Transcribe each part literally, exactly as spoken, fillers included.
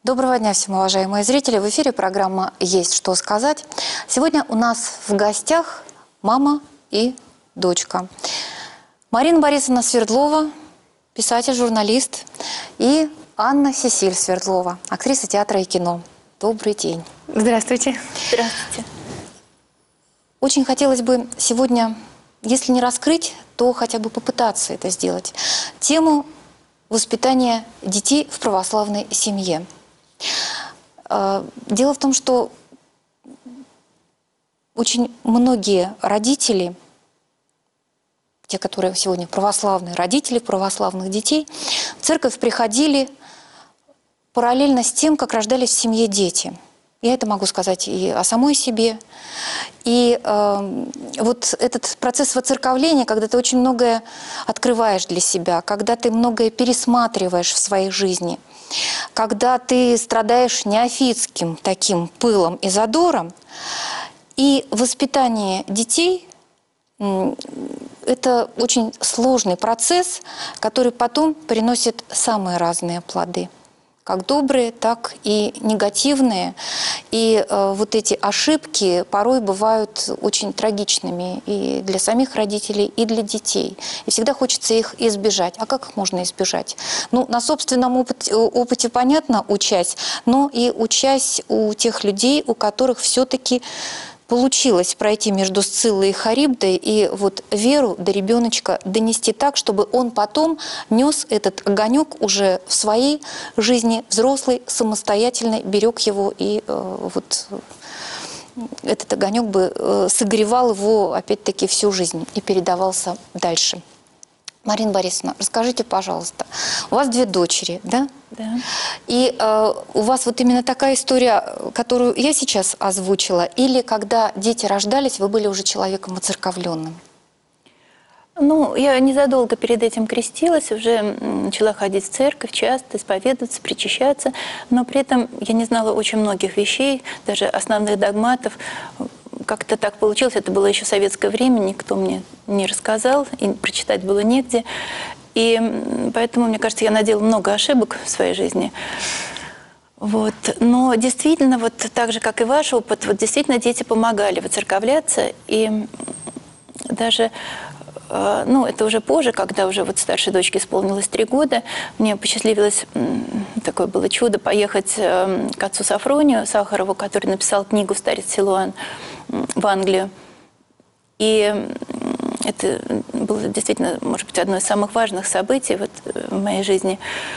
Доброго дня всем, уважаемые зрители. В эфире программа «Есть что сказать». Сегодня у нас в гостях мама и дочка. Марина Борисовна Свердлова, писатель, журналист, и Анна Сесиль Свердлова, актриса театра и кино. Добрый день. Здравствуйте. Здравствуйте. Очень хотелось бы сегодня, если не раскрыть, то хотя бы попытаться это сделать. Тему воспитания детей в православной семье. Дело в том, что очень многие родители, те, которые сегодня православные, родители православных детей, в церковь приходили параллельно с тем, как рождались в семье дети. Я это могу сказать и о самой себе. И э, вот этот процесс воцерковления, когда ты очень многое открываешь для себя, когда ты многое пересматриваешь в своей жизни, когда ты страдаешь неофитским таким пылом и задором, и воспитание детей э, – это очень сложный процесс, который потом приносит самые разные плоды. Как добрые, так и негативные. И э, вот эти ошибки порой бывают очень трагичными и для самих родителей, и для детей. И всегда хочется их избежать. А как их можно избежать? Ну, на собственном опыте, опыте понятно, учась, но и учась у тех людей, у которых все-таки получилось пройти между Сциллой и Харибдой и вот веру до ребеночка донести так, чтобы он потом нес этот огонек уже в своей жизни, взрослый, самостоятельный, берег его, и э, вот этот огонек бы э, согревал его опять-таки всю жизнь и передавался дальше. Марина Борисовна, расскажите, пожалуйста, у вас две дочери, да? Да. И э, у вас вот именно такая история, которую я сейчас озвучила, или когда дети рождались, вы были уже человеком воцерковленным? Ну, я незадолго перед этим крестилась, уже начала ходить в церковь часто, исповедоваться, причащаться, но при этом я не знала очень многих вещей, даже основных догматов. Как-то так получилось, это было еще советское время, никто мне не рассказал, и прочитать было негде. И поэтому, мне кажется, я наделала много ошибок в своей жизни. Вот. Но действительно, вот так же, как и ваш опыт, вот действительно дети помогали воцерковляться. И даже, ну, это уже позже, когда уже вот старшей дочке исполнилось три года, мне посчастливилось, такое было чудо, поехать к отцу Сафронию Сахарову, который написал книгу «Старец Силуан», в Англию. И это было действительно, может быть, одно из самых важных событий вот в моей жизни.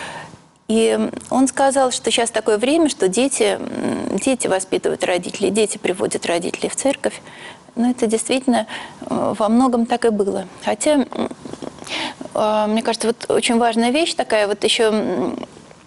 И он сказал, что сейчас такое время, что дети, дети воспитывают родителей, дети приводят родителей в церковь. Но это действительно во многом так и было. Хотя, мне кажется, вот очень важная вещь такая, вот еще...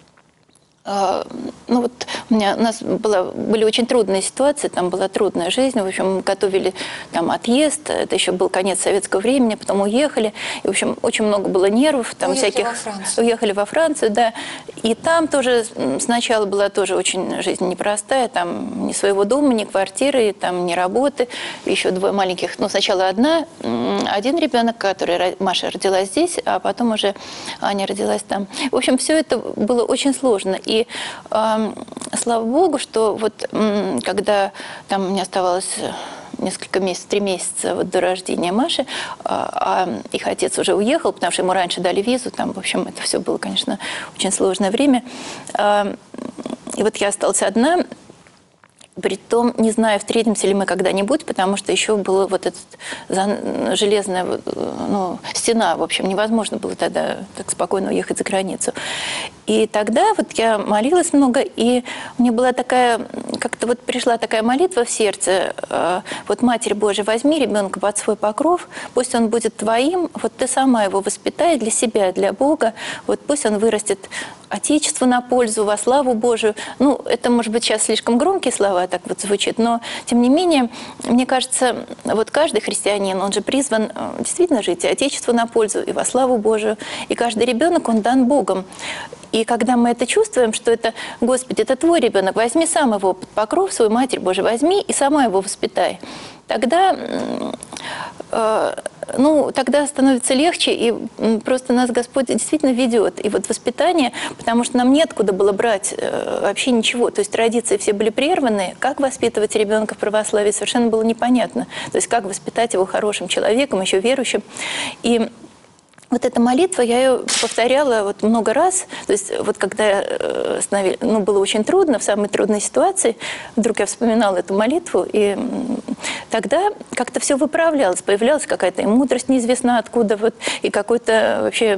Ну вот у, меня, у нас была, были очень трудные ситуации, там была трудная жизнь, в общем, мы готовили там отъезд, это еще был конец советского времени, потом уехали, и, в общем, очень много было нервов, там уехали всяких... Во Францию. Уехали во Францию, да, и там тоже сначала была тоже очень жизнь непростая, там ни своего дома, ни квартиры, там ни работы, еще двое маленьких, ну сначала одна, один ребенок, который, Маша родилась здесь, а потом уже Аня родилась там. В общем, все это было очень сложно, и И э, слава Богу, что вот э, когда там мне оставалось несколько месяцев, три месяца вот до рождения Маши, э, а их отец уже уехал, потому что ему раньше дали визу, там, в общем, это все было, конечно, очень сложное время. Э, и вот я осталась одна. Притом, не знаю, встретимся ли мы когда-нибудь, потому что еще была вот эта железная ну, стена, в общем, невозможно было тогда так спокойно уехать за границу. И тогда вот я молилась много, и мне была такая, как-то вот пришла такая молитва в сердце, вот, Матерь Божия, возьми ребенка под свой покров, пусть он будет твоим, вот ты сама его воспитай для себя, для Бога, вот пусть он вырастет Отечеству на пользу, во славу Божию. Ну, это, может быть, сейчас слишком громкие слова так вот звучат, но, тем не менее, мне кажется, вот каждый христианин, он же призван действительно жить и Отечеству на пользу, и во славу Божию, и каждый ребенок, он дан Богом. И когда мы это чувствуем, что это, Господи, это твой ребенок, возьми сам его под покров, свою Матерь Божию возьми и сама его воспитай, тогда э, ну, тогда становится легче, и просто нас Господь действительно ведет. И вот воспитание, потому что нам неоткуда было брать э, вообще ничего. То есть традиции все были прерваны. Как воспитывать ребенка в православии, совершенно было непонятно. То есть как воспитать его хорошим человеком, еще верующим. И вот эта молитва, я ее повторяла вот много раз. То есть вот когда ну, было очень трудно, в самой трудной ситуации, вдруг я вспоминала эту молитву, и тогда как-то все выправлялось. Появлялась какая-то и мудрость неизвестно откуда, вот, и какое-то вообще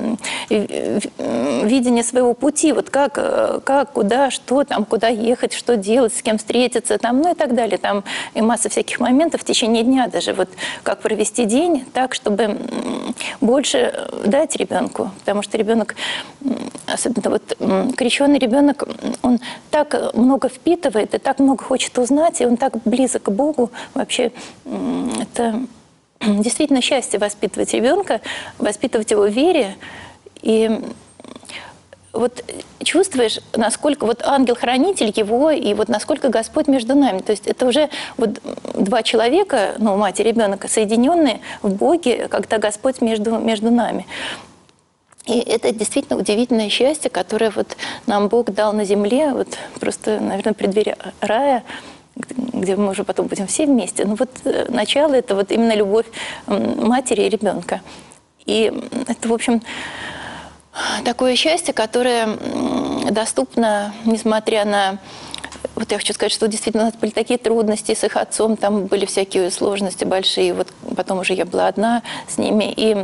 видение своего пути, вот как, как, куда, что там, куда ехать, что делать, с кем встретиться, там, ну и так далее. Там и масса всяких моментов в течение дня даже. Вот как провести день так, чтобы больше дать ребенку, потому что ребенок, особенно вот крещенный ребенок, он так много впитывает и так много хочет узнать, и он так близок к Богу. Вообще это действительно счастье воспитывать ребенка, воспитывать его в вере. И вот чувствуешь, насколько вот ангел-хранитель его, и вот насколько Господь между нами. То есть это уже вот два человека, ну, мать и ребенок, соединенные в Боге, когда Господь между, между нами. И это действительно удивительное счастье, которое вот нам Бог дал на земле, вот просто, наверное, в преддверии рая, где мы уже потом будем все вместе. Но вот начало – это вот именно любовь матери и ребенка. И это, в общем, такое счастье, которое доступно, несмотря на... Вот я хочу сказать, что действительно у нас были такие трудности с их отцом, там были всякие сложности большие. Вот потом уже я была одна с ними, и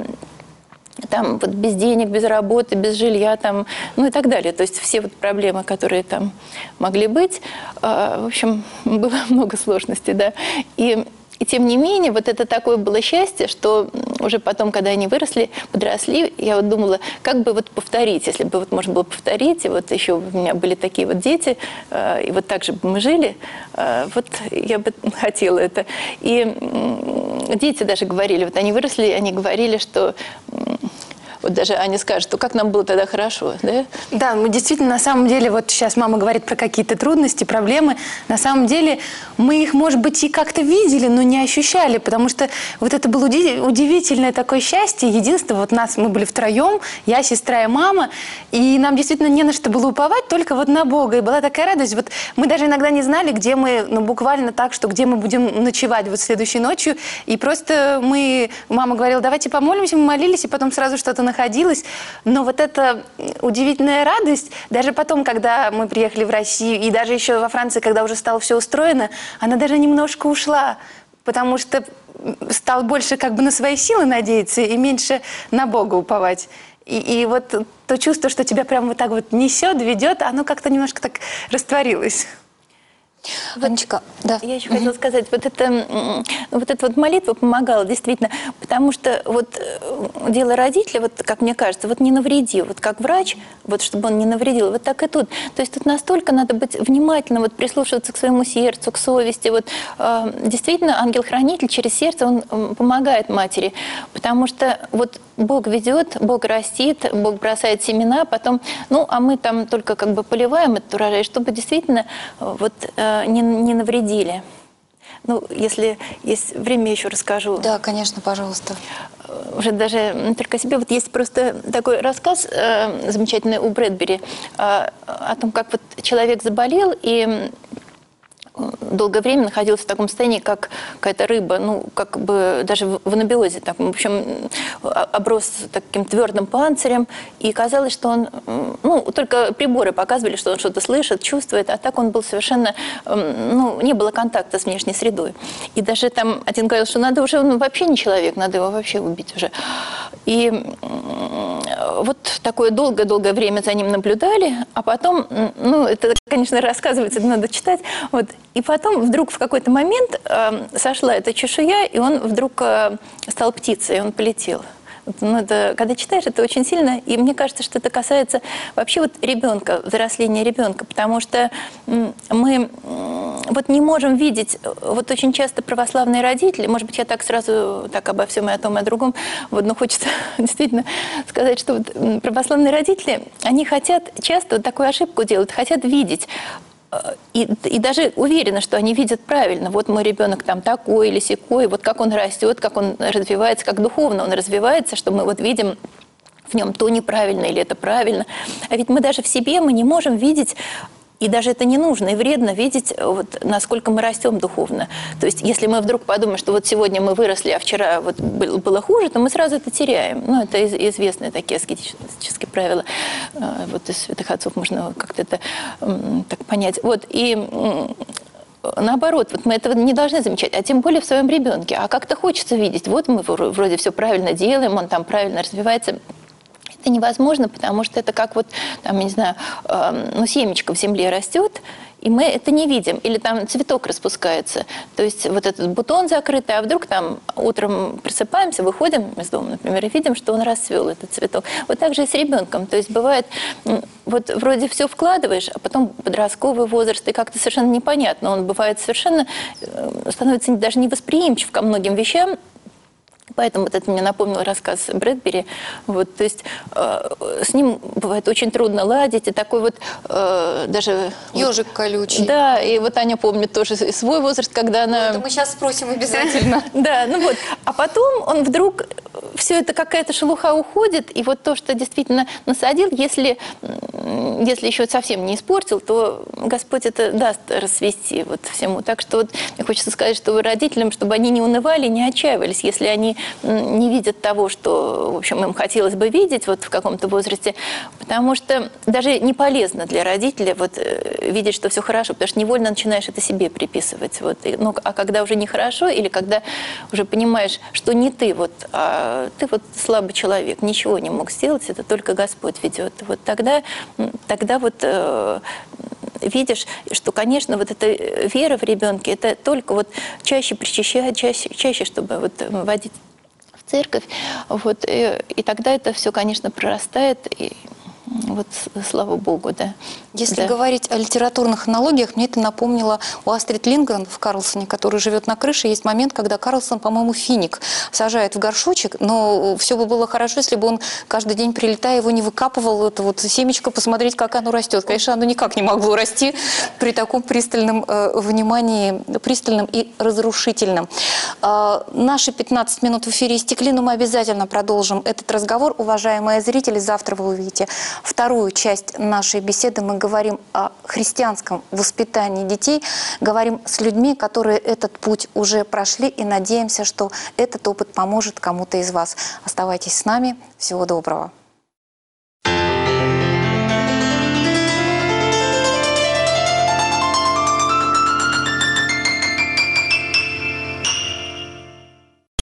там вот без денег, без работы, без жилья, там, ну и так далее. То есть все вот проблемы, которые там могли быть, в общем, было много сложностей, да. И И тем не менее, вот это такое было счастье, что уже потом, когда они выросли, подросли, я вот думала, как бы вот повторить, если бы вот можно было повторить, и вот еще у меня были такие вот дети, и вот так же бы мы жили, вот я бы хотела это. И дети даже говорили, вот они выросли, они говорили, что... Вот даже Аня скажет, что как нам было тогда хорошо, да? Да, мы действительно, на самом деле, вот сейчас мама говорит про какие-то трудности, проблемы. На самом деле мы их, может быть, и как-то видели, но не ощущали, потому что вот это было удивительное такое счастье, единство. Вот нас, мы были втроем, я, сестра и мама, и нам действительно не на что было уповать, только вот на Бога. И была такая радость. Вот мы даже иногда не знали, где мы, ну, буквально так, что где мы будем ночевать вот следующей ночью. И просто мы, мама говорила, давайте помолимся, мы молились, и потом сразу что-то находилось. Но вот эта удивительная радость, даже потом, когда мы приехали в Россию, и даже еще во Франции, когда уже стало все устроено, она даже немножко ушла, потому что стал больше как бы на свои силы надеяться и меньше на Бога уповать. И, и вот то чувство, что тебя прям вот так вот несет, ведет, оно как-то немножко так растворилось. Анечка, да. Я еще хотела сказать, вот, это, вот эта вот молитва помогала действительно, потому что вот дело родителя, вот как мне кажется, вот не навреди, вот как врач, вот чтобы он не навредил, вот так и тут. То есть тут настолько надо быть внимательным, вот прислушиваться к своему сердцу, к совести. Вот э, действительно ангел-хранитель через сердце, он помогает матери, потому что вот Бог ведет, Бог растит, Бог бросает семена, потом, ну, а мы там только как бы поливаем этот урожай, чтобы действительно вот э, не, не навредили. Ну, если есть время, еще расскажу. Да, конечно, пожалуйста. Уже даже только о себе. Вот есть просто такой рассказ э, замечательный у Брэдбери э, о том, как вот человек заболел и долгое время находился в таком состоянии, как какая-то рыба, ну, как бы даже в анабиозе, так, в общем, оброс таким твердым панцирем, и казалось, что он, ну, только приборы показывали, что он что-то слышит, чувствует, а так он был совершенно, ну, не было контакта с внешней средой. И даже там один говорил, что надо уже, ну, вообще не человек, надо его вообще убить уже. И вот такое долгое-долгое время за ним наблюдали, а потом, ну, это, конечно, рассказывается, это надо читать, вот. И потом вдруг в какой-то момент э, сошла эта чешуя, и он вдруг э, стал птицей, и он полетел. Вот, ну, это, когда читаешь, это очень сильно, и мне кажется, что это касается вообще вот ребенка, взросления ребенка, потому что м, мы м, вот не можем видеть, вот очень часто православные родители, может быть, я так сразу так обо всем и о том, и о другом, вот, но хочется действительно сказать, что вот православные родители, они хотят часто вот такую ошибку делают, хотят видеть И, и даже уверена, что они видят правильно. Вот мой ребенок там такой или сякой, вот как он растет, как он развивается, как духовно он развивается, что мы вот видим в нем то неправильно или это правильно. А ведь мы даже в себе мы не можем видеть, и даже это не нужно и вредно видеть, вот, насколько мы растем духовно. То есть если мы вдруг подумаем, что вот сегодня мы выросли, а вчера вот было хуже, то мы сразу это теряем. Ну, это известные такие аскетические правила. Вот из святых отцов можно как-то это так понять. Вот, и наоборот, вот мы этого не должны замечать, а тем более в своем ребенке. А как-то хочется видеть, вот мы вроде все правильно делаем, он там правильно развивается. Это невозможно, потому что это как вот, там, не знаю, э, ну, семечко в земле растет, и мы это не видим. Или там цветок распускается. То есть вот этот бутон закрытый, а вдруг там утром просыпаемся, выходим из дома, например, и видим, что он расцвел, этот цветок. Вот так же и с ребенком. То есть бывает, вот вроде все вкладываешь, а потом подростковый возраст, и как-то совершенно непонятно. Он бывает совершенно, становится даже невосприимчив ко многим вещам. Поэтому вот это мне напомнил рассказ Брэдбери. Вот, то есть э, с ним бывает очень трудно ладить. И такой вот э, даже... Ежик колючий. Да, и вот Аня помнит тоже свой возраст, когда она... Это мы сейчас спросим обязательно. Да, ну вот. А потом он вдруг... Все это какая-то шелуха уходит, и вот то, что действительно насадил, если, если еще совсем не испортил, то Господь это даст расцвести вот всему. Так что вот мне хочется сказать, что родителям, чтобы они не унывали, не отчаивались, если они не видят того, что, в общем, им хотелось бы видеть вот в каком-то возрасте, потому что даже не полезно для родителя вот видеть, что все хорошо, потому что невольно начинаешь это себе приписывать. Вот. Ну, а когда уже нехорошо, или когда уже понимаешь, что не ты, вот, а ты вот слабый человек, ничего не мог сделать, это только Господь ведет. Вот тогда, тогда вот э, видишь, что, конечно, вот эта вера в ребенке, это только вот чаще причащать, чаще, чаще чтобы вот водить в церковь, вот, и, и тогда это все, конечно, прорастает, и вот слава Богу, да. Если да. говорить о литературных аналогиях, мне это напомнило у Астрид Линдгрен в «Карлсоне», который живет на крыше. Есть момент, когда Карлсон, по-моему, финик сажает в горшочек, но все бы было хорошо, если бы он каждый день, прилетая, его не выкапывал, это вот семечко, посмотреть, как оно растет. Конечно, оно никак не могло расти при таком пристальном э, внимании, пристальном и разрушительном. Э, наши пятнадцать минут в эфире истекли, но мы обязательно продолжим этот разговор. Уважаемые зрители, завтра вы увидите вторую часть нашей беседы. Мы говорим о христианском воспитании детей, говорим с людьми, которые этот путь уже прошли, и надеемся, что этот опыт поможет кому-то из вас. Оставайтесь с нами. Всего доброго.